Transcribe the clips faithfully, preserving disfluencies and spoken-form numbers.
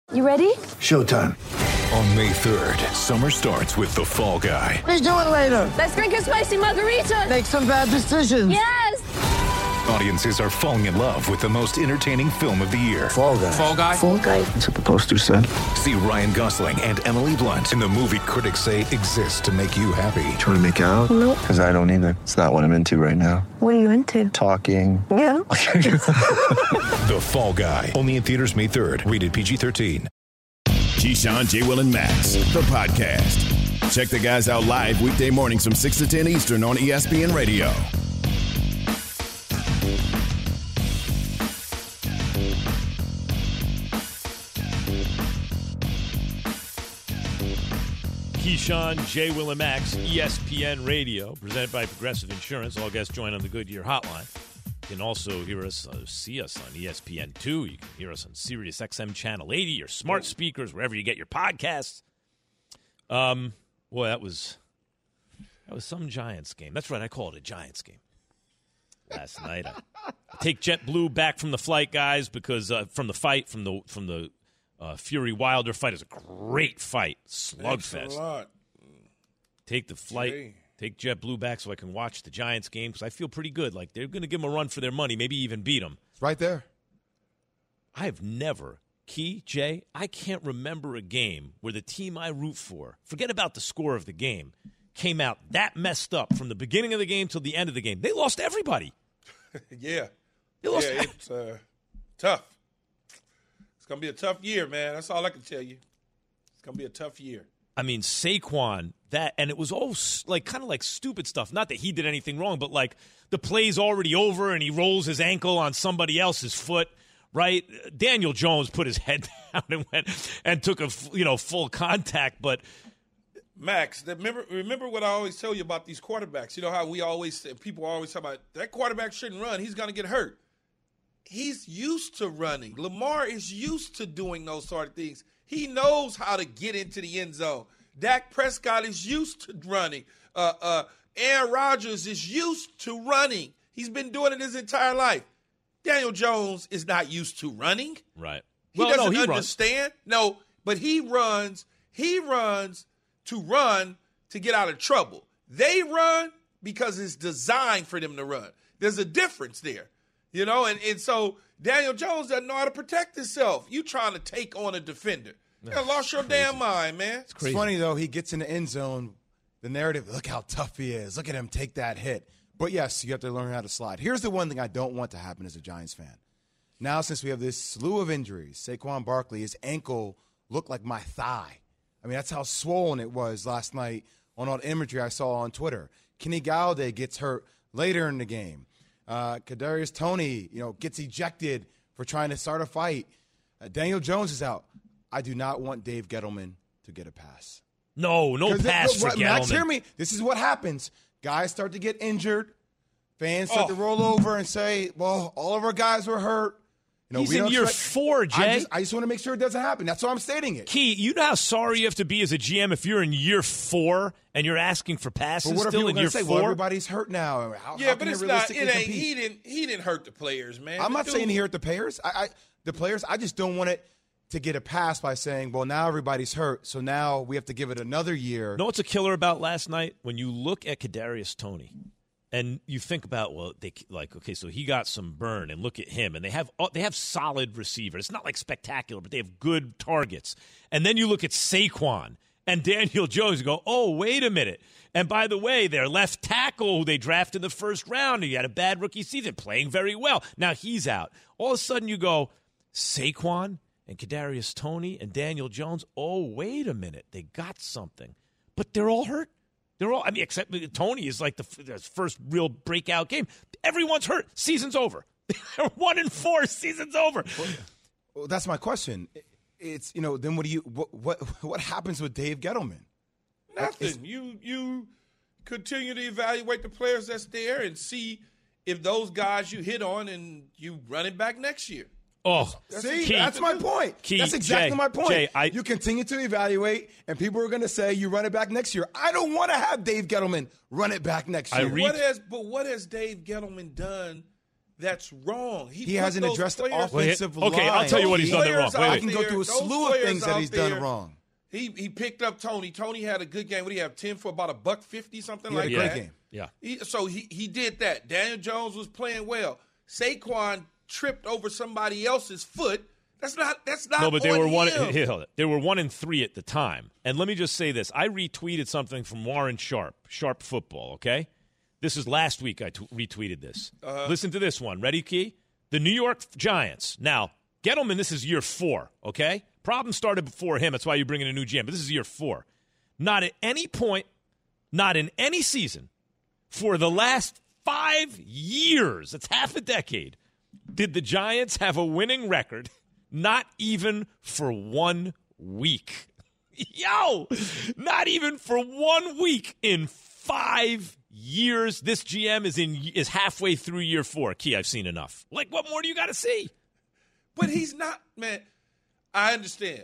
You ready? Showtime. On May third, summer starts with The Fall Guy. Let's do it later. Let's drink a spicy margarita. Make some bad decisions. Yes! Audiences are falling in love with the most entertaining film of the year. Fall Guy. Fall Guy? Fall Guy. That's what the poster said. See Ryan Gosling and Emily Blunt in the movie critics say exists to make you happy. Trying to make it out? Nope. Because I don't either. It's not what I'm into right now. What are you into? Talking. Yeah. The Fall Guy. Only in theaters May third. Rated P G thirteen. Keyshawn, J. Will, and Max, the podcast. Check the guys out live weekday mornings from six to ten Eastern on E S P N Radio. Keyshawn, J. Will, and Max, E S P N Radio, presented by Progressive Insurance. All guests join on the Goodyear Hotline. You can also hear us, uh, see us on E S P N two. You can hear us on Sirius X M Channel eighty, your smart speakers, wherever you get your podcasts. Um, boy, that was that was some Giants game. That's right, I call it a Giants game. Last night, I, I take JetBlue back from the flight, guys, because uh, from the fight, from the from the uh, Fury Wilder fight, is a great fight, slugfest. Take the flight. Jay. Take JetBlue back so I can watch the Giants game because I feel pretty good. Like, they're going to give them a run for their money, maybe even beat them. It's right there. I have never, Key, Jay, I can't remember a game where the team I root for, forget about the score of the game, came out that messed up from the beginning of the game till the end of the game. They lost everybody. yeah. They lost yeah, it's uh, tough. It's going to be a tough year, man. That's all I can tell you. It's going to be a tough year. I mean, Saquon, that, and it was all like kind of like stupid stuff. Not that he did anything wrong, but like the play's already over and he rolls his ankle on somebody else's foot, right? Daniel Jones put his head down and went and took a you know full contact, but Max, remember remember what I always tell you about these quarterbacks. You know how we always people always talk about that quarterback shouldn't run. He's going to get hurt. He's used to running. Lamar is used to doing those sort of things. He knows how to get into the end zone. Dak Prescott is used to running. Uh, uh, Aaron Rodgers is used to running. He's been doing it his entire life. Daniel Jones is not used to running. Right. He well, doesn't no, he understand. Runs. No, but he runs. He runs to run to get out of trouble. They run because it's designed for them to run. There's a difference there. You know, and, and so Daniel Jones doesn't know how to protect himself. You trying to take on a defender. You done lost your crazy. damn mind, man. It's, it's funny, though. He gets in the end zone. The narrative, look how tough he is. Look at him take that hit. But, yes, you have to learn how to slide. Here's the one thing I don't want to happen as a Giants fan. Now, since we have this slew of injuries, Saquon Barkley, his ankle looked like my thigh. I mean, that's how swollen it was last night on all the imagery I saw on Twitter. Kenny Galladay gets hurt later in the game. Uh, Kadarius Toney, you know, gets ejected for trying to start a fight. Uh, Daniel Jones is out. I do not want Dave Gettleman to get a pass. No, no pass it, for Max, Gettleman. Max, hear me. This is what happens. Guys start to get injured. Fans start Oh. to roll over and say, well, all of our guys were hurt. You know, He's we in don't year expect- four, Jay. I just, I just want to make sure it doesn't happen. That's why I'm stating it. Key, you know how sorry you have to be as a G M if you're in year four and you're asking for passes But what are still people in going year to say? four? Well, everybody's hurt now. How, Yeah, how but can it's they not. realistically It ain't. compete? He didn't. He didn't hurt the players, man. I'm The not dude- saying he hurt the players. I, I the players. I just don't want it to get a pass by saying, well, now everybody's hurt, so now we have to give it another year. You know what's a killer about last night? When you look at Kadarius Toney and you think about, well, they like, okay, so he got some burn, and look at him, and they have they have solid receivers. It's not like spectacular, but they have good targets. And then you look at Saquon and Daniel Jones and go, oh, wait a minute. And by the way, their left tackle, who they drafted in the first round, he had a bad rookie season, playing very well. Now he's out. All of a sudden you go, Saquon and Kadarius Toney and Daniel Jones, oh, wait a minute. They got something. But they're all hurt. They're all, I mean, except Toney is like the, the first real breakout game. Everyone's hurt. Season's over. They're one and four. Season's over. Well, well, that's my question. It's, you know, then what do you, what, what, what happens with Dave Gettleman? Nothing. You you continue to evaluate the players that's there and see if those guys you hit on and you run it back next year. Oh, see, Key, that's my point. Key, that's exactly Jay, my point. Jay, I, you continue to evaluate, and people are going to say you run it back next year. I don't want to have Dave Gettleman run it back next I year. re- What has but what has Dave Gettleman done that's wrong. He, He hasn't those addressed the players- offensive Well, he- okay, line. I'll tell you what he's Those done wrong. players Wait, out wait. I can go there- through a those slew of players things that out he's done there, wrong. He he picked up Tony. Tony had a good game. What did he have? ten for about a buck fifty, something He had like a great that. game. Yeah. He, so he he did that. Daniel Jones was playing well. Saquon tripped over somebody else's foot. That's not. That's not. No, but they on were one. him. Here, hold it. They were one and three at the time. And let me just say this: I retweeted something from Warren Sharp, Sharp Football. Okay, this is last week. I t- retweeted this. Uh-huh. Listen to this one. Ready, Key? The New York Giants. Now, Gettleman. This is year four. Okay, problem started before him. That's why you bring in a new G M. But this is year four. Not at any point, not in any season, for the last five years. That's half a decade. Did the Giants have a winning record? Not even for one week. Yo, not even for one week in five years. This G M is in is halfway through year four. Key, I've seen enough. Like, what more do you got to see? But he's not, man. I understand.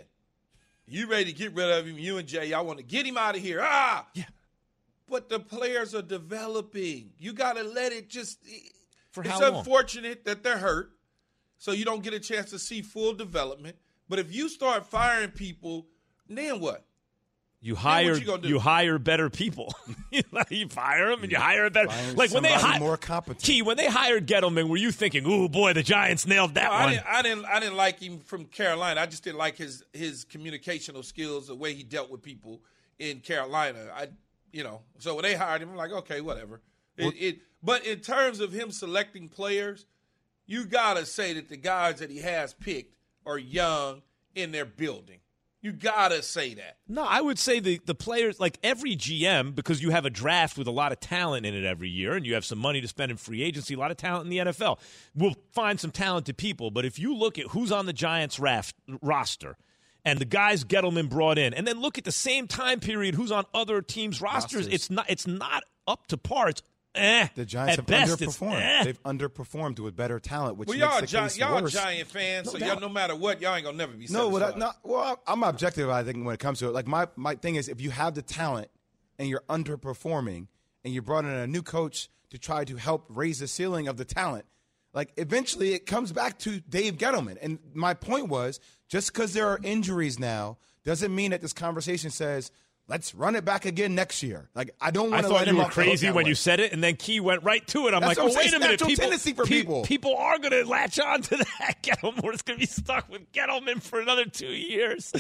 You ready to get rid of him? You and Jay, y'all want to get him out of here? Ah, Yeah. But the players are developing. You got to let it just. For it's how long? unfortunate that they're hurt, so you don't get a chance to see full development. But if you start firing people, then what? You what hire you gonna do? you hire better people. You fire them and you hire a better. Firing Like when they somebody hired more competent. Key, when they hired Gettleman, were you thinking, "Ooh, boy, the Giants nailed that No, I one"? didn't, I didn't. I didn't like him from Carolina. I just didn't like his his communicational skills, the way he dealt with people in Carolina. I, you know, so when they hired him, I'm like, okay, whatever. It, Well- it, but in terms of him selecting players, you gotta say that the guys that he has picked are young in their building. You gotta say that. No, I would say the, the players, like every G M, because you have a draft with a lot of talent in it every year, and you have some money to spend in free agency, a lot of talent in the N F L. We'll find some talented people, but if you look at who's on the Giants raft, roster and the guys Gettleman brought in, and then look at the same time period who's on other teams' rosters, Rosters. it's not it's not up to par. It's eh. The Giants At have best, it's underperformed. eh. They've underperformed with better talent, which Well, makes y'all, the Gi- case y'all worse. Giant fans, so No y'all, doubt. no matter what, y'all ain't gonna never be No, satisfied. what I, not, well, I'm objective, I think, when it comes to it. Like, my, my thing is, if you have the talent and you're underperforming and you brought in a new coach to try to help raise the ceiling of the talent, like, eventually it comes back to Dave Gettleman. And my point was, just because there are injuries now doesn't mean that this conversation says, let's run it back again next year. Like, I don't I want to thought let you him were off the hook crazy that when way. you said it, and then Key went right to it. I'm That's like, what oh, I'm wait saying. a minute. It's natural People, tendency for pe- people. people are going to latch on to that. Gettleman. We're just going to be stuck with Gettleman for another two years.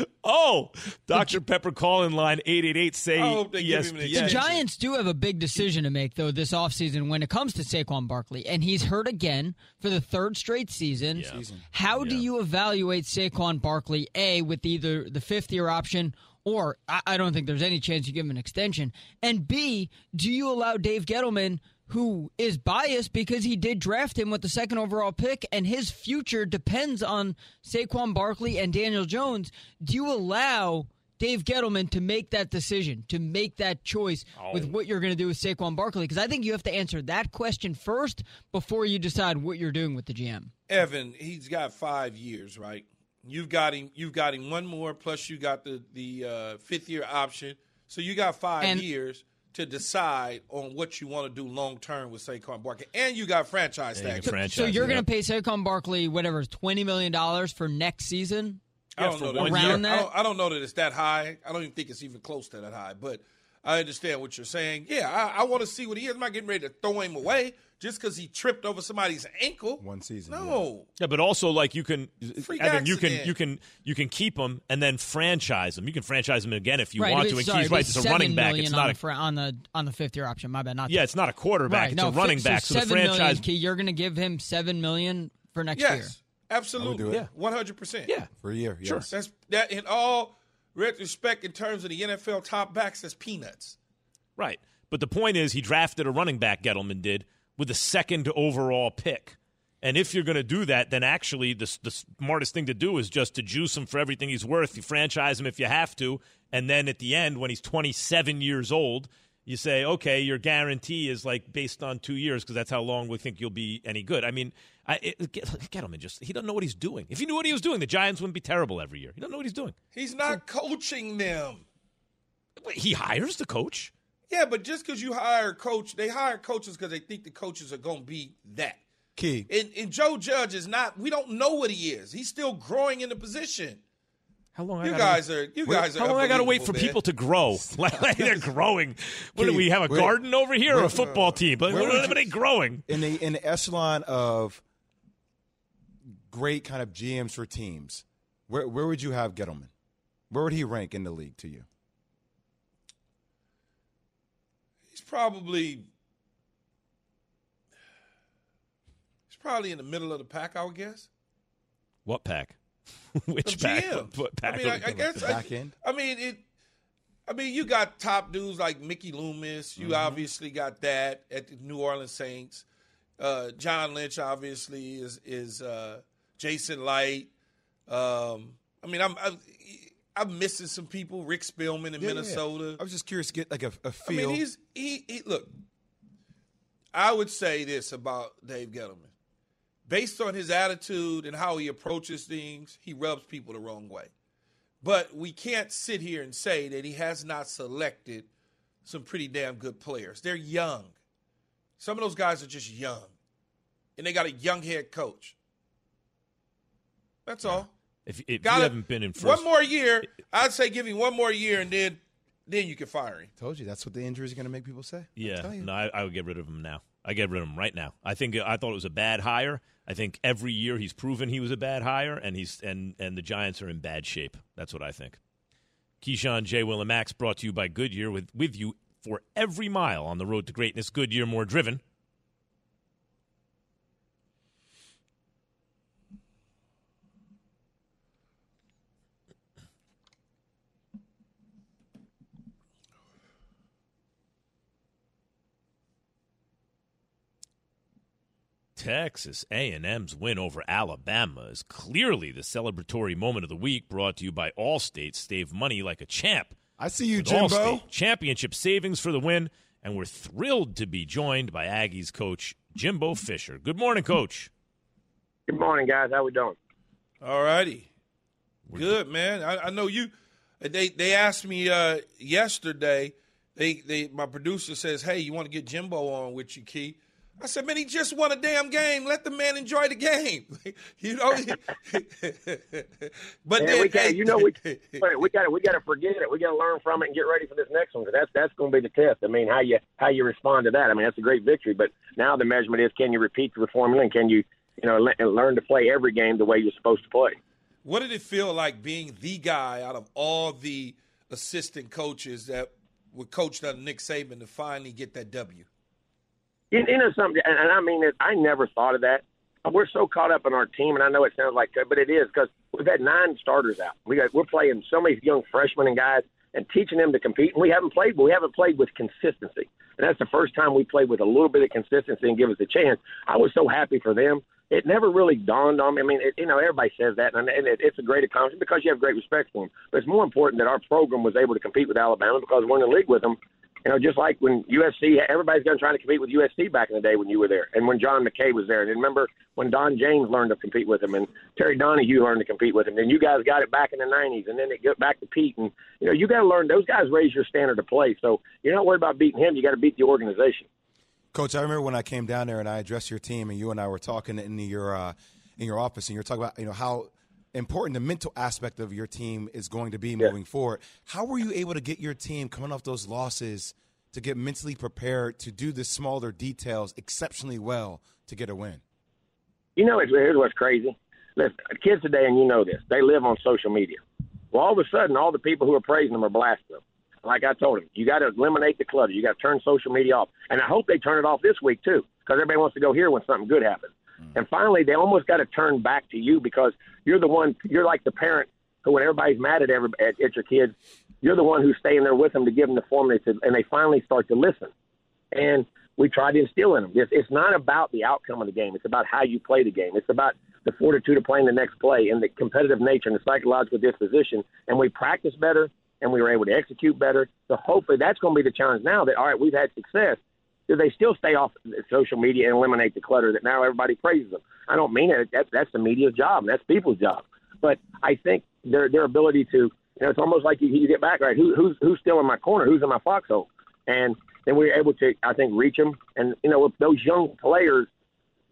Oh, Doctor Pepper call-in line eight eight eight say I hope they give him an E S P N. The extension. Giants do have a big decision to make, though, this offseason when it comes to Saquon Barkley. And he's hurt again for the third straight season. Yeah. Season. How do Yeah. you evaluate Saquon Barkley, A, with either the fifth-year option or I, I don't think there's any chance you give him an extension, and B, do you allow Dave Gettleman, who is biased because he did draft him with the second overall pick and his future depends on Saquon Barkley and Daniel Jones, do you allow Dave Gettleman to make that decision, to make that choice Oh. with what you're going to do with Saquon Barkley? Because I think you have to answer that question first before you decide what you're doing with the G M. Evan, he's got five years, right? You've got him. You've got him one more. Plus, you got the the uh, fifth year option. So you got five And- years to decide on what you want to do long term with Saquon Barkley, and you got franchise Yeah, you tag. can franchise So you're it going up. to pay Saquon Barkley whatever twenty million dollars for next season? I Yeah, don't for know that. one year. I Around that? don't, I don't know that it's that high. I don't even think it's even close to that high. But I understand what you're saying. Yeah, I, I want to see what he is. I'm not getting ready to throw him away just because he tripped over somebody's ankle. One season, No. Yeah, but also like you can, Freak Evan, you can accident. you can you can keep him and then franchise him. You can franchise him again if you right, want it's- to. And sorry, Key's right; it's it's a seven running back. million It's on not the, a fr- on the on the fifth year option. My bad, not yeah, it's not a quarterback. right. It's no, a running so back. So the seven million, franchise, Key, you're going to give him seven million for next year. Yes, absolutely. do it. Yeah. one hundred percent. yeah, For a year, yes. Sure. That's that in all retrospect in terms of the N F L top backs, that's peanuts. right. But the point is, he drafted a running back. Gettleman did with the second overall pick. And if you're going to do that, then actually the, the smartest thing to do is just to juice him for everything he's worth. You franchise him if you have to. And then at the end, when he's twenty-seven years old, you say, okay, your guarantee is like based on two years because that's how long we think you'll be any good. I mean, I, it, Gettleman just, he doesn't know what he's doing. If he knew what he was doing, the Giants wouldn't be terrible every year. He doesn't know what he's doing. He's not coaching them. Wait, he hires the coach. Yeah, but just because you hire a coach, they hire coaches because they think the coaches are going to be that. Key. And, and Joe Judge is not. We don't know what he is. He's still growing in the position. How long? You I guys gotta, are. You wait, guys are. How long I got to wait for man. people to grow? Like they're growing. What do Key, we have a wait, garden over here wait, or a football team? But where what would are you- they growing? In the in the echelon of great kind of G Ms for teams, where where would you have Gettleman? Where would he rank in the league to you? He's probably. He's probably in the middle of the pack, I would guess. What pack? Which Of pack? G Ms. What pack? I mean, I, I guess. The I, back end? I mean it. I mean, you got top dudes like Mickey Loomis. You Mm-hmm. obviously got that at the New Orleans Saints. Uh, John Lynch obviously is is uh, Jason Light. Um, I mean, I'm, I'm I'm missing some people. Rick Spielman in Yeah, yeah, yeah. Minnesota. I was just curious to get like a, a I feel. mean, he's he, he look. I would say this about Dave Gettleman. Based on his attitude and how he approaches things, he rubs people the wrong way. But we can't sit here and say that he has not selected some pretty damn good players. They're young. Some of those guys are just young. And they got a young head coach. That's all. If, if you Gotta- haven't been in first, One more year, I'd say give him one more year, and then then you can fire him. Told you that's what the injury is going to make people say. yeah, Tell you. no, I, I would get rid of him now. I get rid of him right now. I think I thought it was a bad hire. I think every year he's proven he was a bad hire, and he's and and the Giants are in bad shape. That's what I think. Keyshawn, J. Will, and Max brought to you by Goodyear, with with you for every mile on the road to greatness. Goodyear, more driven. Texas A and M's win over Alabama is clearly the celebratory moment of the week, brought to you by Allstate. Save money like a champ. I see you, with Jimbo. Allstate. Championship savings for the win, and we're thrilled to be joined by Aggies coach Jimbo Fisher. Good morning, Coach. Good morning, guys. How we doing? All righty. Good, man. I, I know you. They they asked me uh, yesterday. They they my producer says, "Hey, you want to get Jimbo on with you, Key?" I said, "Man, he just won a damn game. Let the man enjoy the game." You know. But Man, then, we can't, hey, you know, we we got to we got to forget it. We got to learn from it and get ready for this next one. 'Cause that's that's going to be the test. I mean, how you how you respond to that. I mean, that's a great victory. But now the measurement is, can you repeat the formula and can you you know le- learn to play every game the way you're supposed to play. What did it feel like being the guy out of all the assistant coaches that were coached under Nick Saban to finally get that W? You, you know something, and, and I mean it, I never thought of that. We're so caught up in our team, and I know it sounds like, but it is because we've had nine starters out. We got we're playing so many young freshmen and guys, and teaching them to compete. And we haven't played, but we haven't played with consistency. And that's the first time we played with a little bit of consistency and give us a chance. I was so happy for them. It never really dawned on me. I mean, it, you know, everybody says that, and, and it, it's a great accomplishment because you have great respect for them. But it's more important that our program was able to compete with Alabama because we're in the league with them. You know, just like when U S C, everybody's going to try to compete with U S C back in the day when you were there, and when John McKay was there. And remember when Don James learned to compete with him, and Terry Donahue learned to compete with him. Then you guys got it back in the nineties, and then it got back to Pete. And you know, you got to learn. Those guys raise your standard of play. So you're not worried about beating him. You got to beat the organization. Coach, I remember when I came down there and I addressed your team, and you and I were talking in your uh, in your office, and you were talking about you know how important the mental aspect of your team is going to be Yeah. moving forward. How were you able to get your team coming off those losses to get mentally prepared to do the smaller details exceptionally well to get a win? You know, it's, here's what's crazy. Listen, kids today, and you know this, they live on social media. Well, all of a sudden, all the people who are praising them are blasting them. Like I told them, you got to eliminate the clutter. You got to turn social media off. And I hope they turn it off this week, too, because everybody wants to go here when something good happens. Mm. And finally, they almost got to turn back to you because you're the one, you're like the parent who, when everybody's mad at, every, at, at your kids, you're the one who's staying there with them to give them the formula, to, and they finally start to listen. And we try to instill in them. It's, it's not about the outcome of the game. It's about how you play the game. It's about the fortitude of playing the next play and the competitive nature and the psychological disposition. And we practice better, and we were able to execute better. So hopefully that's going to be the challenge now that, all right, we've had success. Do they still stay off social media and eliminate the clutter that now everybody praises them? I don't mean it. That, that's the media's job, and that's people's job. But I think their their ability to, you know, it's almost like you, you get back, right, Who, who's who's still in my corner? Who's in my foxhole? And then we were able to, I think, reach them. And, you know, with those young players,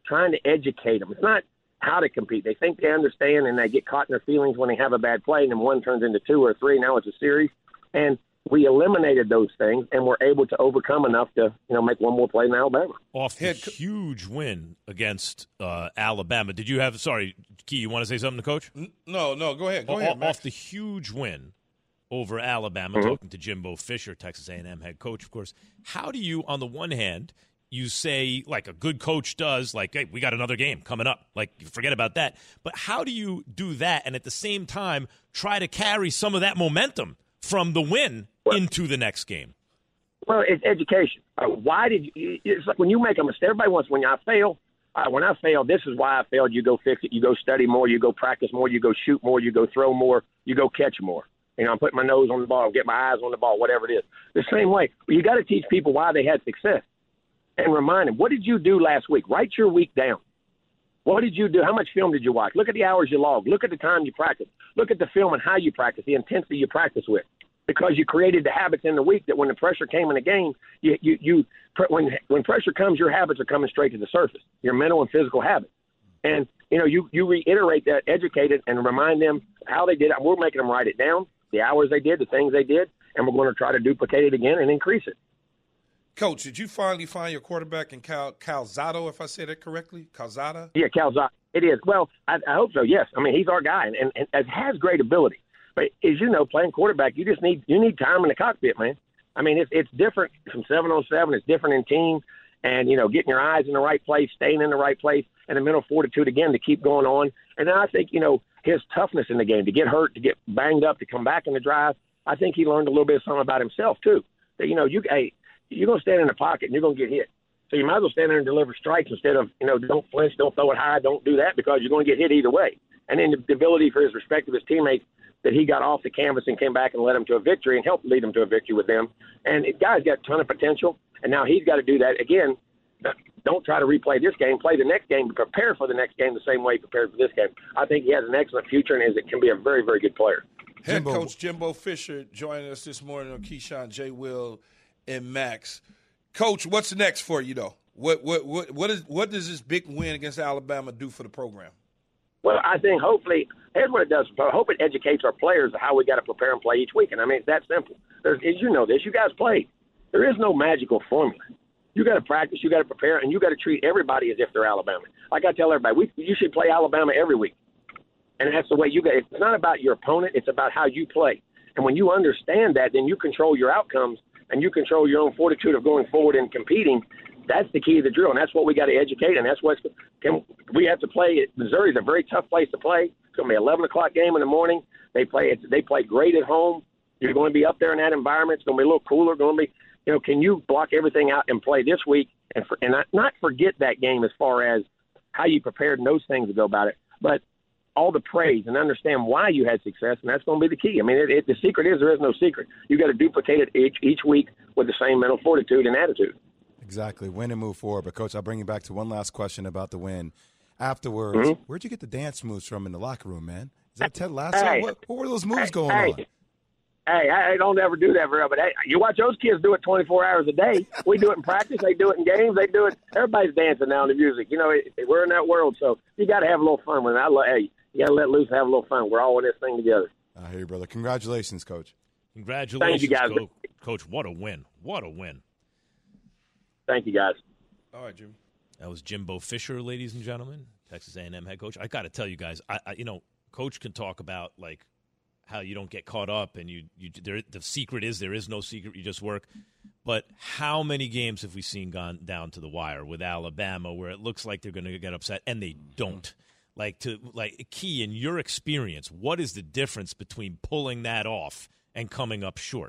trying to educate them. It's not how to compete. They think they understand, and they get caught in their feelings when they have a bad play, and then one turns into two or three. Now it's a series. And we eliminated those things, and we're able to overcome enough to, you know, make one more play in Alabama. Off the huge win against uh, Alabama. Did you have – sorry, Key, you want to say something to Coach? No, no, go ahead. Go o- ahead, Max. Off the huge win over Alabama, Mm-hmm. talking to Jimbo Fisher, Texas A and M head coach, of course. How do you, on the one hand, you say, like a good coach does, like, hey, we got another game coming up. Like, forget about that. But how do you do that and at the same time try to carry some of that momentum from the win well, into the next game? Well, it's education. Uh, why did you – it's like when you make a mistake, everybody wants, when I fail, uh, when I fail, this is why I failed. You go fix it. You go study more. You go practice more. You go shoot more. You go throw more. You go catch more. You know, I'm putting my nose on the ball, get my eyes on the ball, whatever it is. The same way. You got to teach people why they had success and remind them, what did you do last week? Write your week down. What did you do? How much film did you watch? Look at the hours you logged. Look at the time you practiced. Look at the film and how you practice, the intensity you practice with. Because you created the habits in the week that when the pressure came in the game, you, you, you when when pressure comes, your habits are coming straight to the surface, your mental and physical habits. And, you know, you, you reiterate that, educate it, and remind them how they did it. We're making them write it down, the hours they did, the things they did, and we're going to try to duplicate it again and increase it. Coach, did you finally find your quarterback in Cal, Calzado, if I said it correctly? Calzada? Yeah, Calzada. It is. Well, I, I hope so, yes. I mean, he's our guy, and, and, and has great ability. But as you know, playing quarterback, you just need you need time in the cockpit, man. I mean, it's it's different from seven on seven. It's different in team, and you know, getting your eyes in the right place, staying in the right place, and the mental fortitude again to keep going on. And then I think you know his toughness in the game, to get hurt, to get banged up, to come back in the drive. I think he learned a little bit of something about himself too. That you know, you hey, you're gonna stand in the pocket and you're gonna get hit. So you might as well stand there and deliver strikes instead of you know don't flinch, don't throw it high, don't do that because you're going to get hit either way. And then the ability for his respect of his teammates, that he got off the canvas and came back and led them to a victory and helped lead them to a victory with them. And the guy's got a ton of potential, and now he's got to do that. Again, don't try to replay this game. Play the next game, but prepare for the next game the same way he prepared for this game. I think he has an excellent future and is it can be a very, very good player. Head coach Jimbo Fisher joining us this morning on Keyshawn, J. Will, and Max. Coach, what's next for you, though? What what what what is what does this big win against Alabama do for the program? Well, I think hopefully, here's what it does. I hope it educates our players of how we got to prepare and play each week. And I mean, it's that simple. There's, as you know this, you guys played. There is no magical formula. You got to practice, you got to prepare, and you got to treat everybody as if they're Alabama. Like I tell everybody, we, you should play Alabama every week. And that's the way you got. It's not about your opponent. It's about how you play. And when you understand that, then you control your outcomes and you control your own fortitude of going forward and competing. That's the key to the drill, and that's what we got to educate, and that's what can, we have to play. Missouri is a very tough place to play. It's going to be an eleven o'clock game in the morning. They play it's, they play great at home. You're going to be up there in that environment. It's going to be a little cooler. Going to be, you know, can you block everything out and play this week and for, and not, not forget that game as far as how you prepared and those things to go about it, but all the praise and understand why you had success, and that's going to be the key. I mean, it, it, the secret is there is no secret. You got to duplicate it each, each week with the same mental fortitude and attitude. Exactly. Win and move forward. But, Coach, I'll bring you back to one last question about the win. Afterwards, mm-hmm. where'd you get the dance moves from in the locker room, man? Is that Ted Lasso? Hey, what, what were those moves hey, going hey, on? Hey, I don't ever do that very well. But, hey, you watch those kids do it twenty-four hours a day. We do it in practice. They do it in games. They do it. Everybody's dancing now in the music. You know, it, we're in that world. So you got to have a little fun with it. I love, hey, you got to let loose and have a little fun. We're all in this thing together. I hear you, brother. Congratulations, Coach. Congratulations, Thank you, guys. Coach. Coach, what a win. What a win. Thank you, guys. All right, Jimmy. That was Jimbo Fisher, ladies and gentlemen, Texas A and M head coach. I got to tell you guys, I, I, you know, Coach can talk about like how you don't get caught up, and you, you there, the secret is there is no secret. You just work. But how many games have we seen gone down to the wire with Alabama where it looks like they're going to get upset and they don't? Like to like Key, in your experience, what is the difference between pulling that off and coming up short?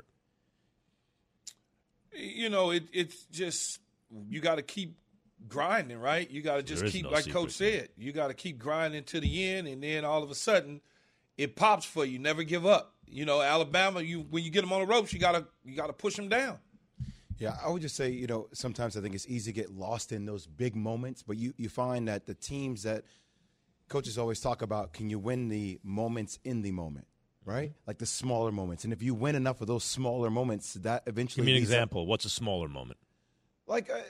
You know, it, it's just you got to keep grinding, right? You got to just keep, no like secret. Coach said, you got to keep grinding to the end, and then all of a sudden, it pops for you. Never give up. You know, Alabama, you when you get them on the ropes, you gotta you gotta push them down. Yeah, I would just say, you know, sometimes I think it's easy to get lost in those big moments, but you, you find that the teams that coaches always talk about, can you win the moments in the moment, right? Like the smaller moments. And if you win enough of those smaller moments, that eventually Give me an leads example. Up, What's a smaller moment? like, uh,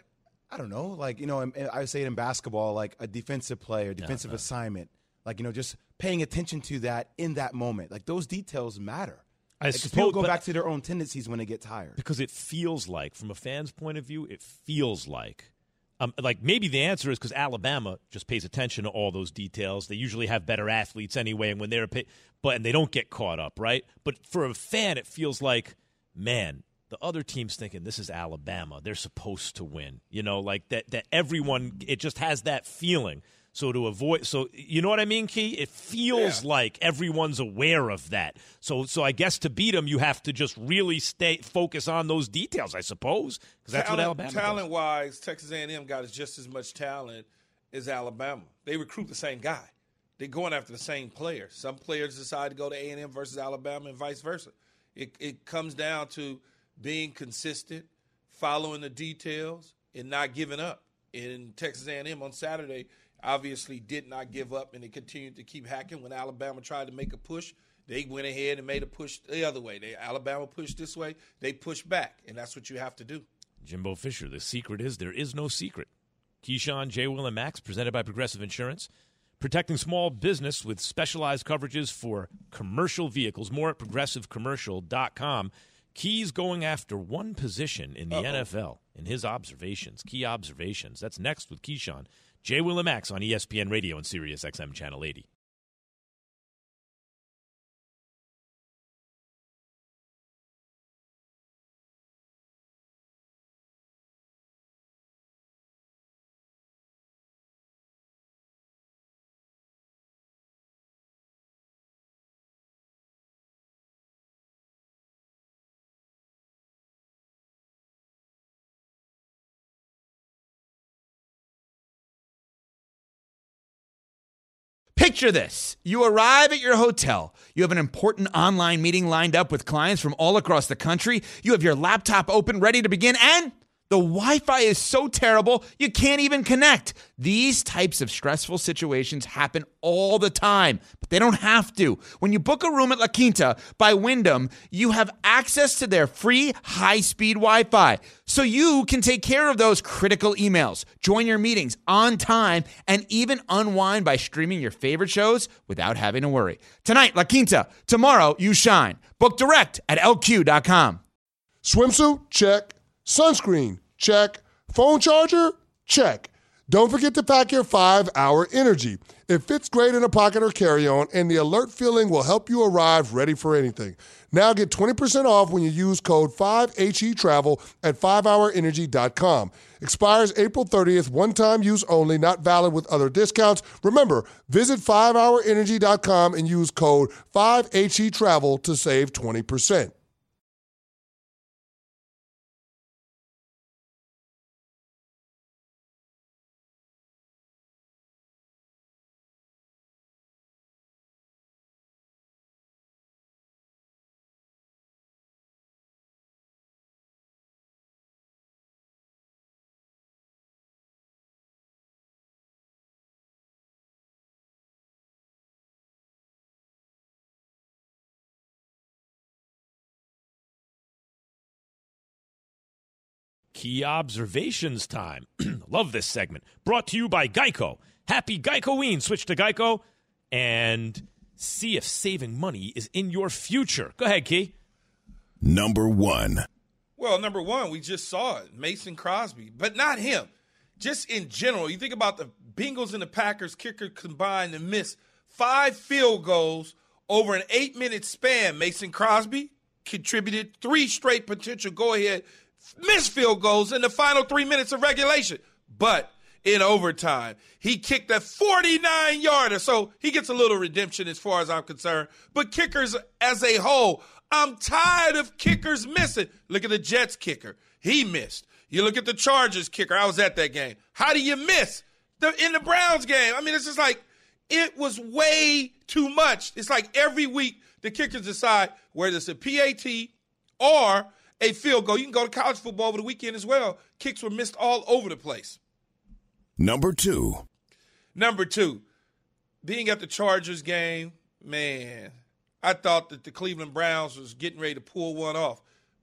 I don't know, like, you know, I say it in basketball, like a defensive play or defensive no, no. assignment. Like, you know, just paying attention to that in that moment. Like, those details matter. I like, suppose people go but, back to their own tendencies when they get tired. Because it feels like, from a fan's point of view, it feels like, um, like maybe the answer is because Alabama just pays attention to all those details. They usually have better athletes anyway, and when they're pay, but and they don't get caught up, right? But for a fan, it feels like, man, the other team's thinking this is Alabama. They're supposed to win. You know, like that. That everyone, it just has that feeling. So to avoid, so you know what I mean, Key? It feels yeah. like everyone's aware of that. So, so I guess to beat them, you have to just really stay focus on those details, I suppose, because that's talent, what Alabama. Talent wise, Texas A and M got just as much talent as Alabama. They recruit the same guy. They're going after the same players. Some players decide to go to A and M versus Alabama, and vice versa. It it comes down to being consistent, following the details, and not giving up. In Texas A and M on Saturday, obviously did not give up, and they continued to keep hacking. When Alabama tried to make a push, they went ahead and made a push the other way. They, Alabama pushed this way, they pushed back, and that's what you have to do. Jimbo Fisher, the secret is there is no secret. Keyshawn, J. Will, and Max, presented by Progressive Insurance, protecting small business with specialized coverages for commercial vehicles. More at progressive commercial dot com. Key's going after one position in the Uh-oh. N F L in his observations, key observations. That's next with Keyshawn. J. Will and Max on E S P N Radio and Sirius X M Channel eighty. Picture this. You arrive at your hotel. You have an important online meeting lined up with clients from all across the country. You have your laptop open, ready to begin, and the Wi-Fi is so terrible, you can't even connect. These types of stressful situations happen all the time, but they don't have to. When you book a room at La Quinta by Wyndham, you have access to their free high-speed Wi-Fi, so you can take care of those critical emails, join your meetings on time, and even unwind by streaming your favorite shows without having to worry. Tonight, La Quinta. Tomorrow, you shine. Book direct at L Q dot com. Swimsuit? Check. Sunscreen? Check. Phone charger? Check. Don't forget to pack your five hour Energy. It fits great in a pocket or carry-on, and the alert feeling will help you arrive ready for anything. Now get twenty percent off when you use code five H E Travel at five hour energy dot com. Expires April thirtieth, one-time use only, not valid with other discounts. Remember, visit five hour energy dot com and use code five H E Travel to save twenty percent. Key observations time. Love this segment. Brought to you by Geico. Happy Geico-ween. Switch to Geico and see if saving money is in your future. Go ahead, Key. Number one. Well, number one, we just saw it. Mason Crosby, but not him. Just in general, you think about the Bengals and the Packers kicker combined to miss five field goals over an eight-minute span. Mason Crosby contributed three straight potential go-ahead missed field goals in the final three minutes of regulation. But in overtime, he kicked a forty-nine yarder, so he gets a little redemption as far as I'm concerned. But kickers as a whole, I'm tired of kickers missing. Look at the Jets kicker. He missed. You look at the Chargers kicker. I was at that game. How do you miss? The, in the Browns game, I mean, it's just like it was way too much. It's like every week the kickers decide whether it's a P A T or a field goal. You can go to college football over the weekend as well. Kicks were missed all over the place. Number two. Number two, being at the Chargers game, man, I thought that the Cleveland Browns was getting ready to pull one off.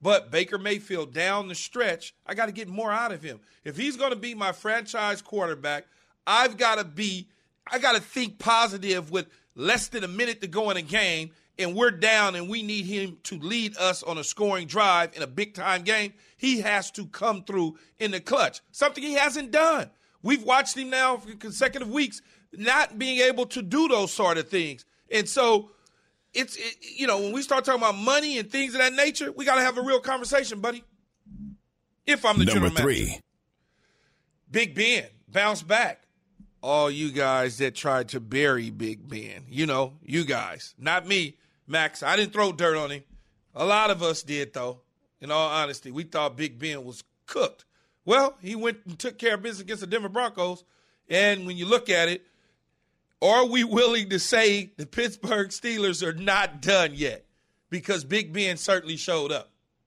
But Baker Mayfield down the stretch, I got to get more out of him. If he's going to be my franchise quarterback, I've got to be, I got to think positive with less than a minute to go in a game, and we're down and we need him to lead us on a scoring drive in a big-time game. He has to come through in the clutch, something he hasn't done. We've watched him now for consecutive weeks not being able to do those sort of things. And so it's, it, you know, when we start talking about money and things of that nature, we got to have a real conversation, buddy. If I'm the Number general three. manager. Big Ben, bounce back. All you guys that tried to bury Big Ben, you know, you guys, not me, Max. I didn't throw dirt on him. A lot of us did, though. In all honesty, we thought Big Ben was cooked. Well, he went and took care of business against the Denver Broncos. And when you look at it, are we willing to say the Pittsburgh Steelers are not done yet? Because Big Ben certainly showed up.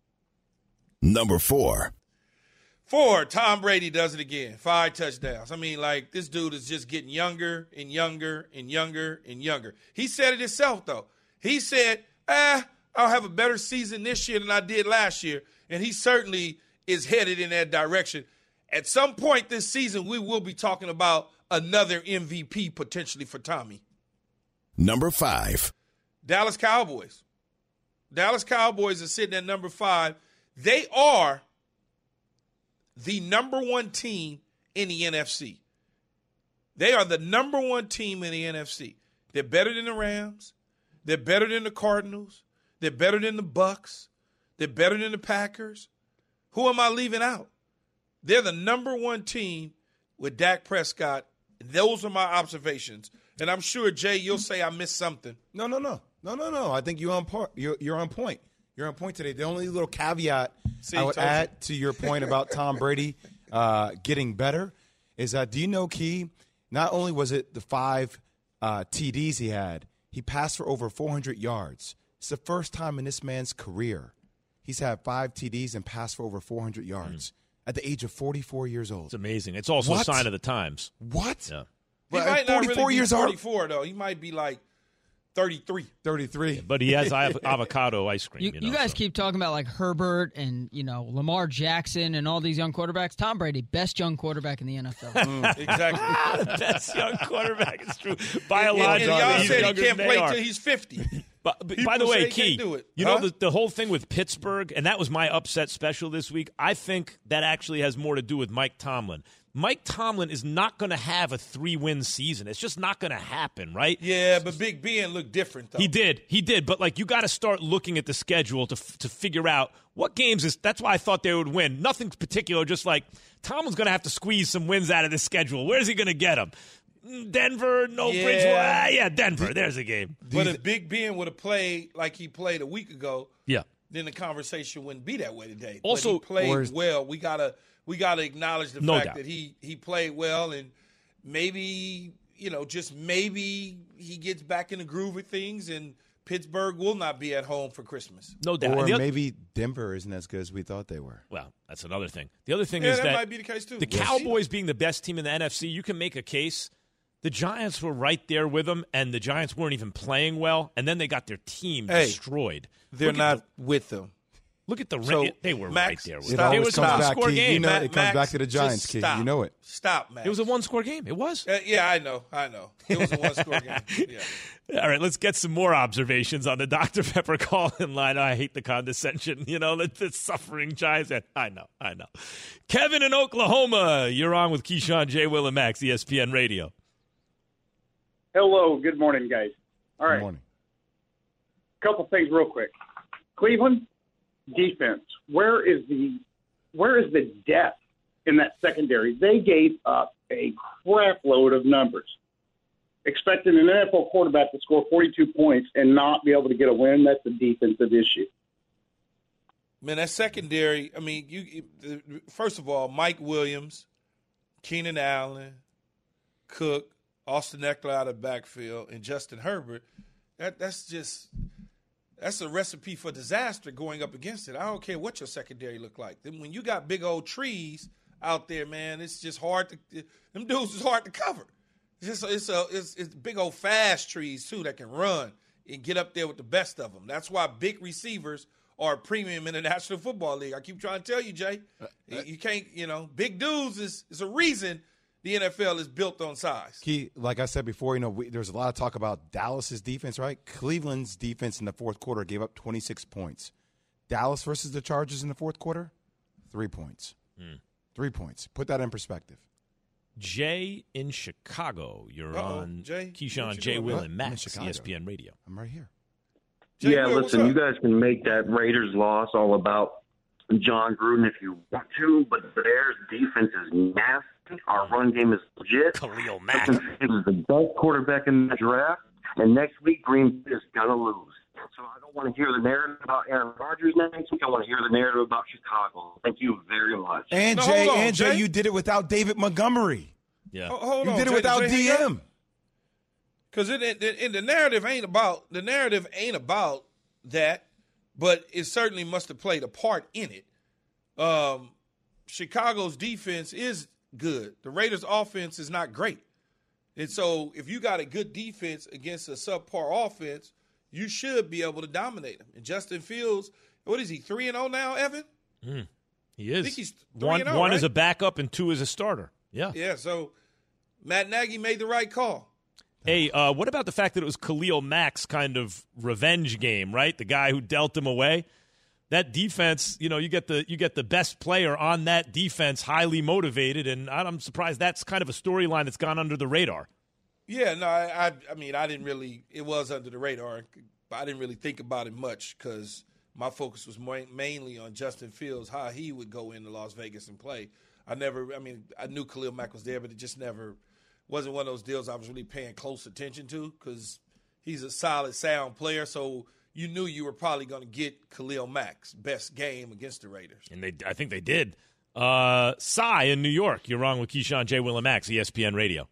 Number four. Four, Tom Brady does it again. Five touchdowns. I mean, like, this dude is just getting younger and younger and younger and younger. He said it himself, though. He said, ah, I'll have a better season this year than I did last year. And he certainly is headed in that direction. At some point this season, we will be talking about another M V P potentially for Tommy. Number five. Dallas Cowboys. Dallas Cowboys are sitting at number five. They are the number one team in the N F C. They are the number one team in the N F C. They're better than the Rams. They're better than the Cardinals. They're better than the Bucks. They're better than the Packers. Who am I leaving out? They're the number one team with Dak Prescott. Those are my observations. And I'm sure, Jay, you'll say I missed something. No, no, no. No, no, no. I think you're on, par- you're, you're on point. You're on point today. The only little caveat See, I would told you. add to your point about Tom Brady uh, getting better is that, do you know, Key, not only was it the five uh, T Ds he had, he passed for over four hundred yards. It's the first time in this man's career he's had five T Ds and passed for over four hundred yards. Mm. At the age of forty-four years old. It's amazing. It's also what? a sign of the times. What? Yeah. He But might not forty-four really be years old. forty-four, though. He might be like thirty-three. thirty-three. Yeah, but he has av- avocado ice cream. You, You, know, you guys so. keep talking about like Herbert and, you know, Lamar Jackson and all these young quarterbacks. Tom Brady, best young quarterback in the N F L. Mm, exactly. The best young quarterback. It's true. And, Biologically, and y'all he's said he younger can't than play they are. until he's fifty. But, but by People the say way, he can't Key, do it. you Huh? know the, the whole thing with Pittsburgh, and that was my upset special this week. I think that actually has more to do with Mike Tomlin. Mike Tomlin is not going to have a three-win season. It's just not going to happen, right? Yeah, but Big Ben looked different, though. He did. He did. But, like, you got to start looking at the schedule to f- to figure out what games is – that's why I thought they would win. Nothing particular, just like Tomlin's going to have to squeeze some wins out of the schedule. Where's he going to get them? Denver, no Yeah. Bridgewater. Ah, yeah, Denver. There's a game. But if Big Ben would have played like he played a week ago, Yeah. then the conversation wouldn't be that way today. Also- but he played Or is- well. We gotta we gotta acknowledge the No fact doubt. that he he played well, and maybe you know just maybe he gets back in the groove of things, and Pittsburgh will not be at home for Christmas. No doubt. Or And the oth- maybe Denver isn't as good as we thought they were. Well, that's another thing. The other thing Yeah, is that that, might be the case, too. the We'll see. Cowboys being the best team in the N F C, you can make a case. The Giants were right there with them, and the Giants weren't even playing well, and then they got their team Hey, destroyed. They're Look at not the- with them. Look at the So, ring. They were Max, right there with It them. stop. It always was a comes one-score back, Key. game. You know, Ma- it comes Max, back to the Giants, just Key. stop. You know it. Stop, Max. It was a one-score game. It was. Uh, yeah, I know. I know. It was a one-score game. Yeah. All right, let's get some more observations on the Doctor Pepper call-in line. I hate the condescension, you know, the, the suffering Giants. I know, I know. Kevin in Oklahoma, you're on with Keyshawn, J. Will, and Max, E S P N Radio. Hello, good morning, guys. All right, Good morning. couple things real quick. Cleveland defense. Where is the where is the depth in that secondary? They gave up a crap load of numbers. Expecting an N F L quarterback to score forty-two points and not be able to get a win, that's a defensive issue. Man, that secondary, I mean, you first of all, Mike Williams, Keenan Allen, Cook, Austin Eckler out of backfield, and Justin Herbert, that that's just that's a recipe for disaster going up against it. I don't care what your secondary look like. Then when you got big old trees out there, man, it's just hard to them dudes is hard to cover. It's just it's a it's, it's big old fast trees too that can run and get up there with the best of them. That's why big receivers are a premium in the National Football League. I keep trying to tell you, Jay. You can't, you know, big dudes is, is a reason the N F L is built on size. Key, like I said before, you know, we, there's a lot of talk about Dallas's defense, right? Cleveland's defense in the fourth quarter gave up twenty-six points. Dallas versus the Chargers in the fourth quarter, three points. Hmm. Three points. Put that in perspective. Jay in Chicago. You're Uh-oh, on Jay. Keyshawn, What you Jay, doing, Will, man? and I'm in Max, Chicago. E S P N Radio. I'm right here. Jay yeah, Will, listen, you guys can make that Raiders loss all about John Gruden if you want to, but the Bears' defense is nasty. Our run game is legit. Khalil Mack is the best quarterback in the draft, and next week Green Bay is gonna lose. So I don't want to hear the narrative about Aaron Rodgers next week. I want to hear the narrative about Chicago. Thank you very much. And No, Jay, hold on, and Jay, Jay. you did it without David Montgomery. Yeah. Ho- Hold You on, did it Jay, without Jay, D hang up. M. Because it, it, it, the narrative ain't about the narrative ain't about that, but it certainly must have played a part in it. Um, Chicago's defense is good. The Raiders' offense is not great, and so if you got a good defense against a subpar offense, you should be able to dominate them. And Justin Fields, what is he, three and zero now, Evan? Mm. He is. I think he's three one and oh, one right? is a backup and two is a starter. Yeah. Yeah. So Matt Nagy made the right call. Hey, uh, what about the fact that it was Khalil Mack's kind of revenge game, right? The guy who dealt him away. That defense, you know, you get the you get the best player on that defense, highly motivated, and I'm surprised that's kind of a storyline that's gone under the radar. Yeah, no, I, I, I mean, I didn't really. It was under the radar, but I didn't really think about it much because my focus was more, mainly on Justin Fields, how he would go into Las Vegas and play. I never, I mean, I knew Khalil Mack was there, but it just never wasn't one of those deals I was really paying close attention to because he's a solid, sound player. So you knew you were probably going to get Khalil Mack's best game against the Raiders. And they, I think they did. Uh, Cy in New York. You're wrong with Keyshawn, J. Will, and Max, E S P N Radio.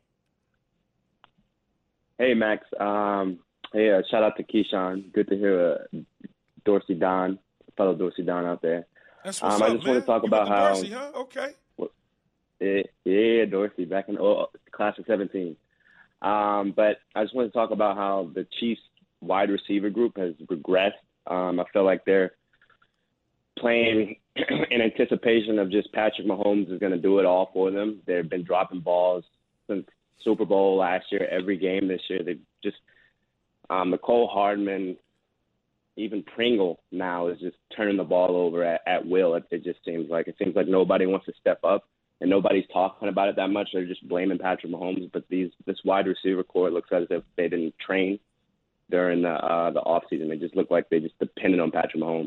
Hey, Max. Um, hey, uh, shout out to Keyshawn. Good to hear uh, Dorsey Don, fellow Dorsey Don out there. That's what's um, up, I just man. want to talk You about went to how. Dorsey, huh? Okay. Yeah, yeah, Dorsey back in oh, class of seventeen. Um, but I just want to talk about how the Chiefs wide receiver group has regressed. Um, I feel like they're playing in anticipation of just Patrick Mahomes is going to do it all for them. They've been dropping balls since Super Bowl last year, every game this year. They just um, Nicole Hardman, even Pringle now is just turning the ball over at, at will. It, it just seems like it seems like nobody wants to step up. And nobody's talking about it that much. They're just blaming Patrick Mahomes. But these this wide receiver core looks as if they didn't train during the uh, the offseason. They just look like they just depended on Patrick Mahomes.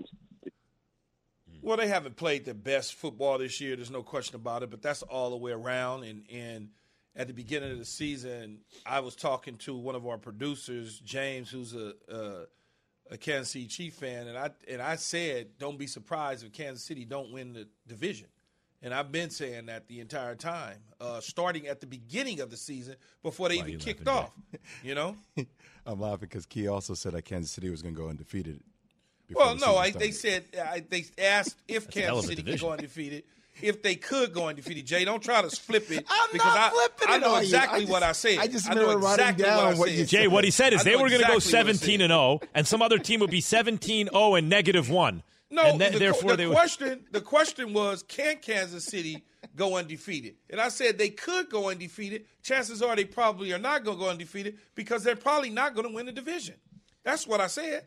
Well, they haven't played their best football this year. There's no question about it. But that's all the way around. And and at the beginning of the season, I was talking to one of our producers, James, who's a a, a Kansas City Chief fan, and I and I said, don't be surprised if Kansas City don't win the division. And I've been saying that the entire time, uh, starting at the beginning of the season before they Why even you kicked laughing, off. You know? I'm laughing because Key also said that Kansas City was going to go undefeated. Well, the no, season I, started. they said I, they asked if That's a hell of Kansas a City could division. go undefeated. If they could go undefeated, Jay, don't try to flip it. I'm because not I, flipping I it know on you. exactly I just- what I said. I just I know remember writing exactly down what I what said. you Jay, what he said is I they know were going to go exactly what I said. seventeen and oh, and some other team would be seventeen oh and negative one. No, and th- the, therefore the they would. question the question was, can Kansas City go undefeated? And I said they could go undefeated. Chances are they probably are not going to go undefeated because they're probably not going to win the division. That's what I said.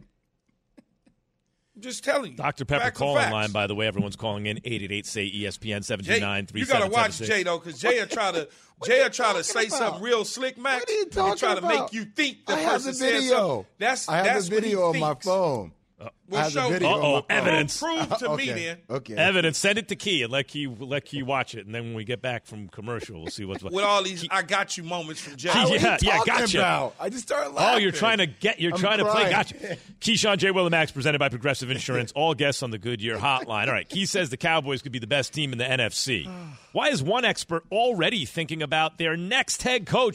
I'm just telling you. Doctor Pepper Facts are call in facts. line, by the way. Everyone's calling in eight eight eight say E S P N seven two nine three you got seven to seven watch six. Jay though, because Jay will try to Jay will try to say about? something real slick, Max. What are you and talking try to about? make you think the I have person the said video. something. That's I have that's the what he video on my thinks. phone. Well, I have the show- video on Uh-oh, my phone. evidence. Prove to me okay. then. Okay. Evidence. Send it to Key and let Key let Key watch it, and then when we get back from commercial, we'll see what's what. With all these I got you moments from Jay. Key, What are yeah, you yeah, talking gotcha. about? I just started Oh, laughing. you're trying to get. You're I'm trying to play. crying. Gotcha. Keyshawn, J. Will, and Max, presented by Progressive Insurance. All guests on the Goodyear Hotline. All right. Key says the Cowboys could be the best team in the N F C. Why is one expert already thinking about their next head coach?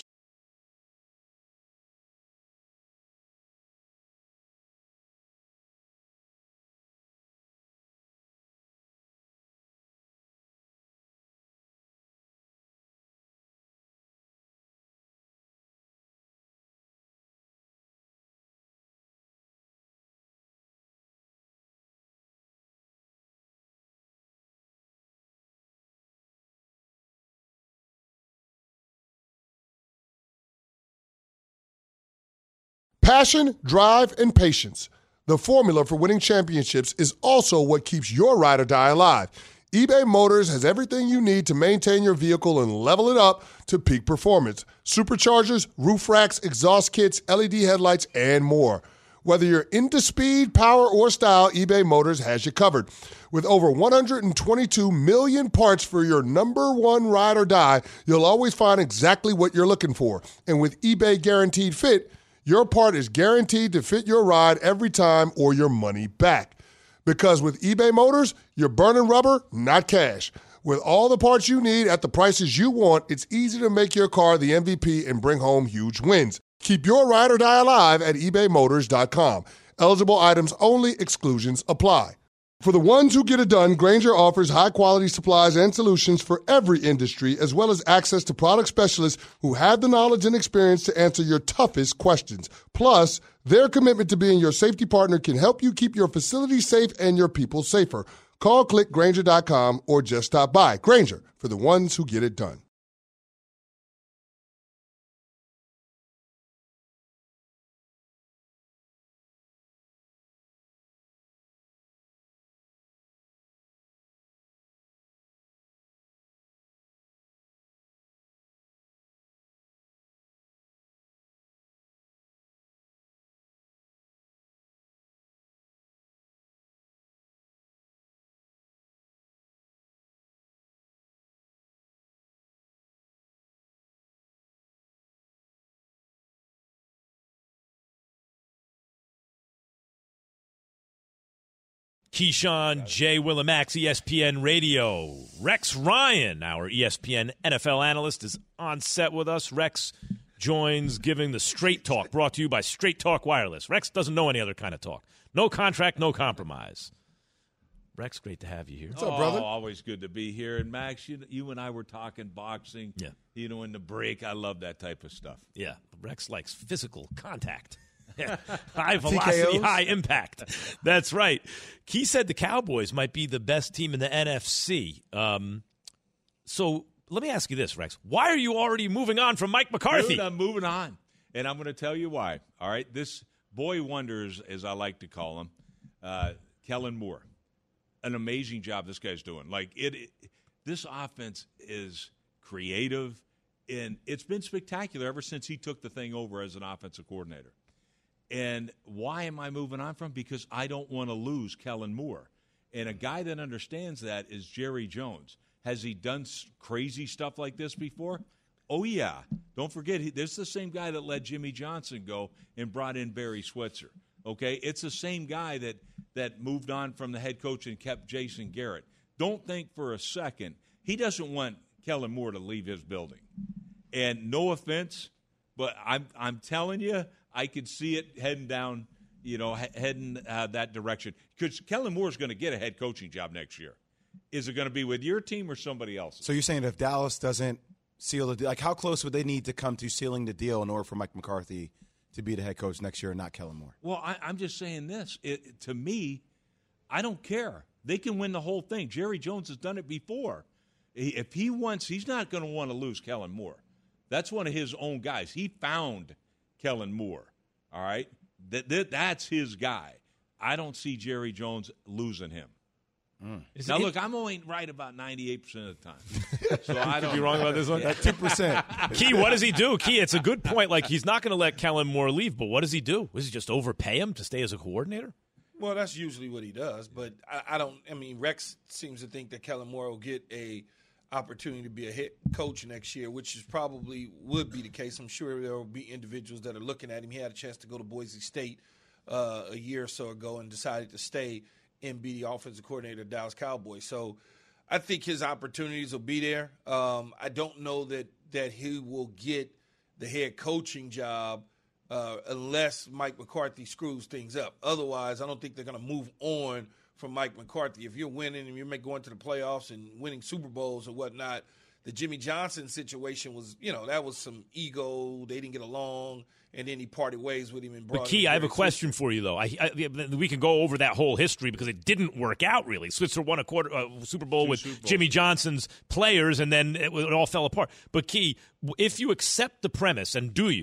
Passion, drive, and patience. The formula for winning championships is also what keeps your ride or die alive. eBay Motors has everything you need to maintain your vehicle and level it up to peak performance. Superchargers, roof racks, exhaust kits, L E D headlights, and more. Whether you're into speed, power, or style, eBay Motors has you covered. With over one hundred twenty-two million parts for your number one ride or die, you'll always find exactly what you're looking for. And with eBay Guaranteed Fit, your part is guaranteed to fit your ride every time or your money back. Because with eBay Motors, you're burning rubber, not cash. With all the parts you need at the prices you want, it's easy to make your car the M V P and bring home huge wins. Keep your ride or die alive at ebay motors dot com. Eligible items only. Exclusions apply. For the ones who get it done, Grainger offers high-quality supplies and solutions for every industry, as well as access to product specialists who have the knowledge and experience to answer your toughest questions. Plus, their commitment to being your safety partner can help you keep your facility safe and your people safer. Call, click Grainger dot com, or just stop by. Grainger, for the ones who get it done. Keyshawn, J. Willimax, E S P N Radio. Rex Ryan, our E S P N N F L analyst, is on set with us. Rex joins giving the Straight Talk, brought to you by Straight Talk Wireless. Rex doesn't know any other kind of talk. No contract, no compromise. Rex, great to have you here. What's up, brother? Oh, always good to be here. And, Max, you, you and I were talking boxing, yeah. you know, in the break. I love that type of stuff. Yeah, Rex likes physical contact. High velocity, high impact. That's right. Key said the Cowboys might be the best team in the N F C. Um, so let me ask you this, Rex. Why are you already moving on from Mike McCarthy? Dude, I'm moving on, and I'm going to tell you why. All right, this boy wonders, as I like to call him, uh, Kellen Moore. An amazing job this guy's doing. Like it, it, this offense is creative, and it's been spectacular ever since he took the thing over as an offensive coordinator. And why am I moving on from? Because I don't want to lose Kellen Moore. And a guy that understands that is Jerry Jones. Has he done crazy stuff like this before? Oh, yeah. Don't forget, he, this is the same guy that let Jimmy Johnson go and brought in Barry Switzer. Okay? It's the same guy that, that moved on from the head coach and kept Jason Garrett. Don't think for a second. He doesn't want Kellen Moore to leave his building. And no offense, but I'm I'm telling you, I could see it heading down, you know, he- heading uh, that direction. Because Kellen Moore's going to get a head coaching job next year. Is it going to be with your team or somebody else? So you're saying if Dallas doesn't seal the deal, like how close would they need to come to sealing the deal in order for Mike McCarthy to be the head coach next year and not Kellen Moore? Well, I, I'm just saying this. It, to me, I don't care. They can win the whole thing. Jerry Jones has done it before. If he wants, he's not going to want to lose Kellen Moore. That's one of his own guys. He found Kellen Moore, all right? That, that That's his guy. I don't see Jerry Jones losing him. Mm. Now, look, I'm only right about ninety-eight percent of the time. So I don't Could be wrong about this one? That two percent. Key, what does he do? Key, it's a good point. Like, he's not going to let Kellen Moore leave, but what does he do? Does he just overpay him to stay as a coordinator? Well, that's usually what he does. But I, I don't – I mean, Rex seems to think that Kellen Moore will get a – opportunity to be a head coach next year, which is probably would be the case. I'm sure there will be individuals that are looking at him. He had a chance to go to Boise State uh, a year or so ago and decided to stay and be the offensive coordinator of Dallas Cowboys. So I think his opportunities will be there. Um, I don't know that, that he will get the head coaching job uh, unless Mike McCarthy screws things up. Otherwise, I don't think they're going to move on from Mike McCarthy. If you're winning and you're going to the playoffs and winning Super Bowls or whatnot, the Jimmy Johnson situation was, you know, that was some ego. They didn't get along, and then he parted ways with him and brought. But Key, I have a question for you though. I, I, we can go over that whole history because it didn't work out really. Switzer won a quarter uh, Super Bowl Two with Super Jimmy Johnson's players, and then it, it all fell apart. But Key, if you accept the premise, and do you,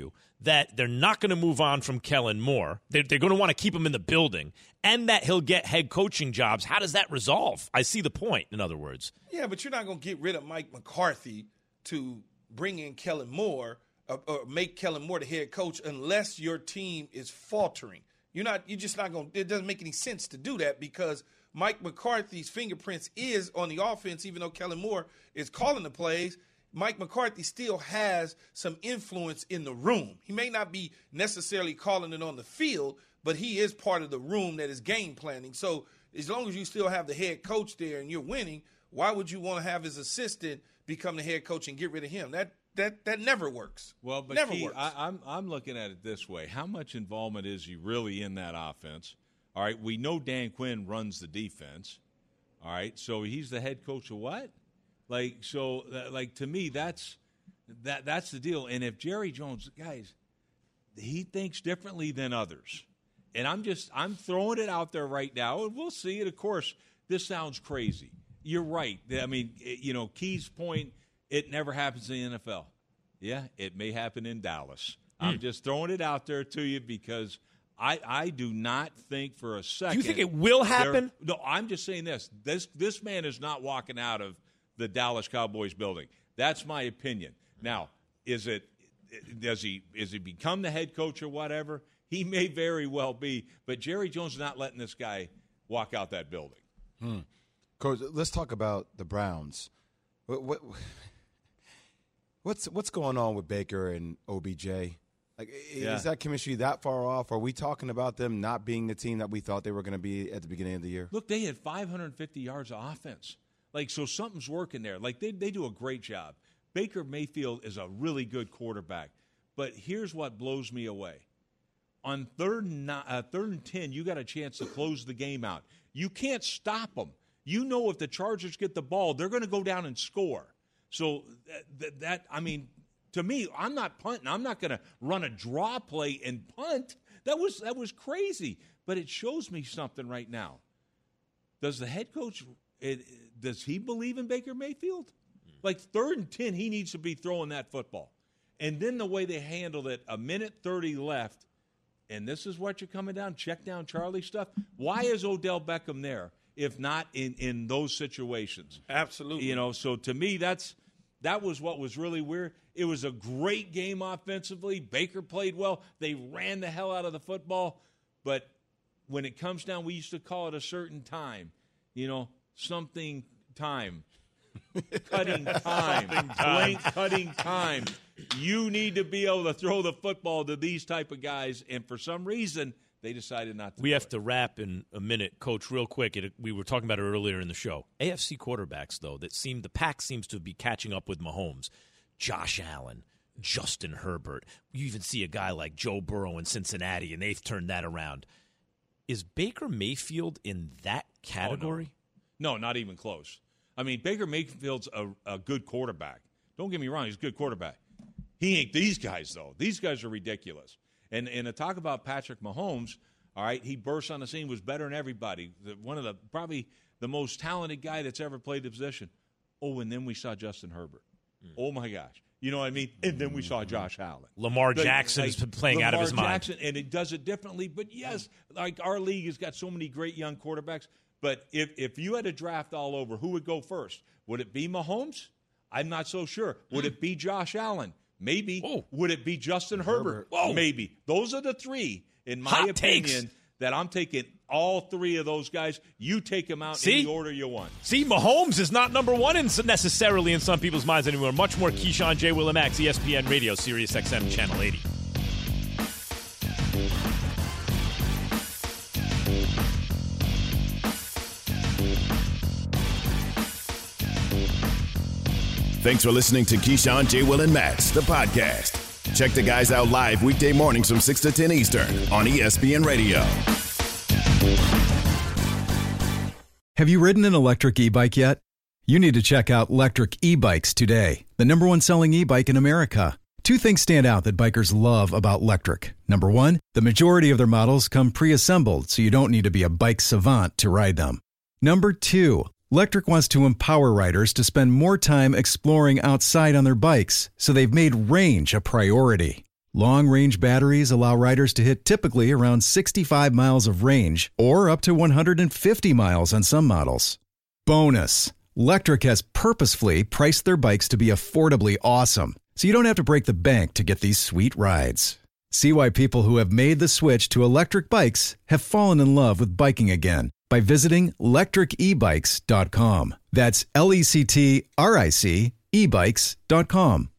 that they're not going to move on from Kellen Moore. They're, they're going to want to keep him in the building, and that he'll get head coaching jobs. How does that resolve? I see the point, in other words. Yeah, but you're not going to get rid of Mike McCarthy to bring in Kellen Moore or, or make Kellen Moore the head coach unless your team is faltering. You're not. You're just not going. It doesn't make any sense to do that because Mike McCarthy's fingerprints is on the offense, even though Kellen Moore is calling the plays. Mike McCarthy still has some influence in the room. He may not be necessarily calling it on the field, but he is part of the room that is game planning. So as long as you still have the head coach there and you're winning, why would you want to have his assistant become the head coach and get rid of him? That that that never works. Well, but never Key, works. I, I'm I'm looking at it this way: how much involvement is he really in that offense? All right, we know Dan Quinn runs the defense. All right, so he's the head coach of what? Like so, like to me, that's that that's the deal. And if Jerry Jones, guys, he thinks differently than others, and I'm just I'm throwing it out there right now, and we'll see it. Of course, this sounds crazy. You're right. I mean, you know, Key's point: it never happens in the N F L. Yeah, it may happen in Dallas. Mm. I'm just throwing it out there to you because I I do not think for a second. Do you think it will happen? No, I'm just saying this. This this man is not walking out of the Dallas Cowboys building. That's my opinion. Now, is it does he is he become the head coach or whatever? He may very well be, but Jerry Jones is not letting this guy walk out that building. Hmm. Coach, let's talk about the Browns. What, what what's what's going on with Baker and O B J? Like, Yeah. is that chemistry that far off? Are we talking about them not being the team that we thought they were going to be at the beginning of the year? Look, they had five hundred fifty yards of offense. Like, so something's working there. Like, they, they do a great job. Baker Mayfield is a really good quarterback. But here's what blows me away. On third and, not, uh, third and ten, you got a chance to close the game out. You can't stop them. You know if the Chargers get the ball, they're going to go down and score. So that, that, that I mean, to me, I'm not punting. I'm not going to run a draw play and punt. That was that was crazy. But it shows me something right now. Does the head coach it, does he believe in Baker Mayfield? Like third and ten, he needs to be throwing that football. And then the way they handled it, a minute thirty left, and this is what you're coming down, check down Charlie stuff. Why is Odell Beckham there if not in, in those situations? Absolutely. You know, so to me, that's that was what was really weird. It was a great game offensively. Baker played well. They ran the hell out of the football. But when it comes down, we used to call it a certain time, you know, something time. Cutting time, blank cutting time. You need to be able to throw the football to these type of guys, and for some reason, they decided not to. We do have it. to wrap in a minute, Coach, real quick. It, we were talking about it earlier in the show. A F C quarterbacks, though, that seem the pack seems to be catching up with Mahomes. Josh Allen, Justin Herbert. You even see a guy like Joe Burrow in Cincinnati, and they've turned that around. Is Baker Mayfield in that category? Oh, no. no, not even close. I mean, Baker Mayfield's a, a good quarterback. Don't get me wrong, he's a good quarterback. He ain't these guys, though. These guys are ridiculous. And and to talk about Patrick Mahomes, all right, he burst on the scene, was better than everybody. The, one of the probably the most talented guy that's ever played the position. Oh, and then we saw Justin Herbert. Mm. Oh, my gosh. You know what I mean? And then we saw Josh Allen. Lamar Jackson's like, been playing Lamar out of his mind. Jackson, and it does it differently. But, yes, like our league has got so many great young quarterbacks. But if, if you had a draft all over, who would go first? Would it be Mahomes? I'm not so sure. Would it be Josh Allen? Maybe. Whoa. Would it be Justin Herbert? Whoa. Maybe. Those are the three, in my Hot opinion, takes. that I'm taking all three of those guys. You take them out See? in the order you want. See, Mahomes is not number one in, necessarily in some people's minds anymore. Much more Keyshawn, J. Will, and Max, E S P N Radio, Sirius X M, Channel eighty. Thanks for listening to Keyshawn, J. Will, and Max, the podcast. Check the guys out live weekday mornings from six to ten Eastern on E S P N Radio. Have you ridden an electric e-bike yet? You need to check out Lectric E-Bikes today, the number one selling e-bike in America. Two things stand out that bikers love about Lectric. Number one, the majority of their models come pre-assembled, so you don't need to be a bike savant to ride them. Number two, Lectric wants to empower riders to spend more time exploring outside on their bikes, so they've made range a priority. Long-range batteries allow riders to hit typically around sixty-five miles of range or up to one hundred fifty miles on some models. Bonus, Lectric has purposefully priced their bikes to be affordably awesome, so you don't have to break the bank to get these sweet rides. See why people who have made the switch to electric bikes have fallen in love with biking again by visiting lectric e bikes dot com. That's L E C T R I C e bikes dot com.